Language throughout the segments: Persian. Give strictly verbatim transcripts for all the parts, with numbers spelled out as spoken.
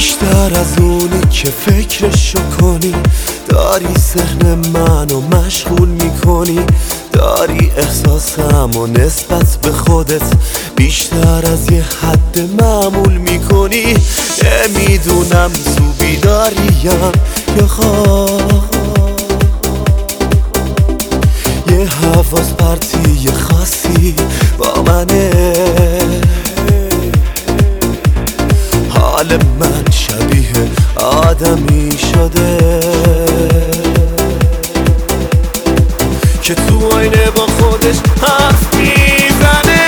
بیشتر از اونی که فکرشو کنی. داری ذهن منو مشغول میکنی، داری احساسمو نسبت به خودت بیشتر از یه حد معمول میکنی. نمیدونم تو بیداریم یا خواب، یه حواس پرتی خاصی با منه. حال من شبیه آدمی شده که تو آینه با خودش حرف میزنه.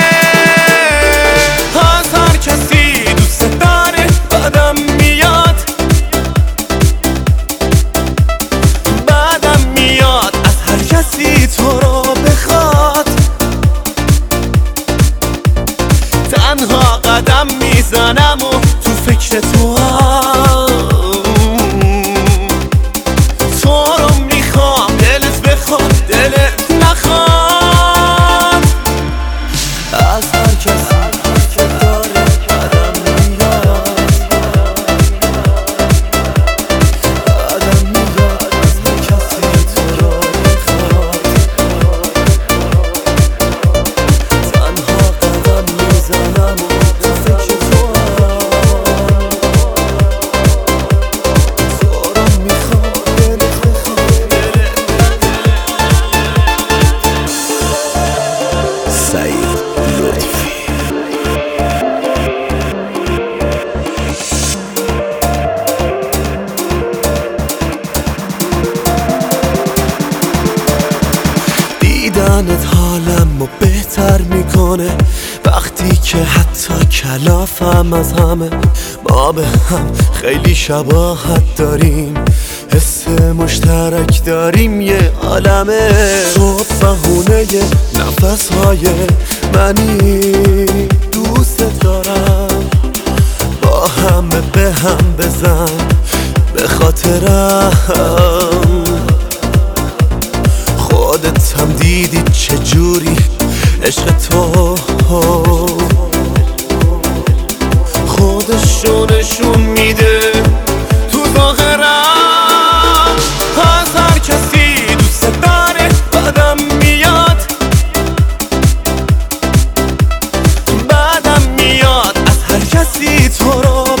از هر کسی دوست داره بعدم میاد، بعدم میاد از هر کسی تو رو بخواد. تنها قدم میزنم و تو فکر تو تو رو میخوام، دلت بخواد دلت نخواد. از هر کسی که داره قدم میاد، قدم میاد از هر کسی تو رو بخواد. تنها قدم میزنم و تو فکر تو دیدنت حالمو بهتر میکنه وقتی که حتی کلافم از همه. ما به هم خیلی شباهت داریم، حس مشترک داریم یه عالمه. تو بهونه نفس های منی، دوست دارم با همه به هم بزن به خاطرم. خودت هم دیدی چجوری عشق تو خودشو نشون میده تو ظاهرم. از هر کسی دوست داره بعدم میاد، بعدم میاد از هر کسی تو رو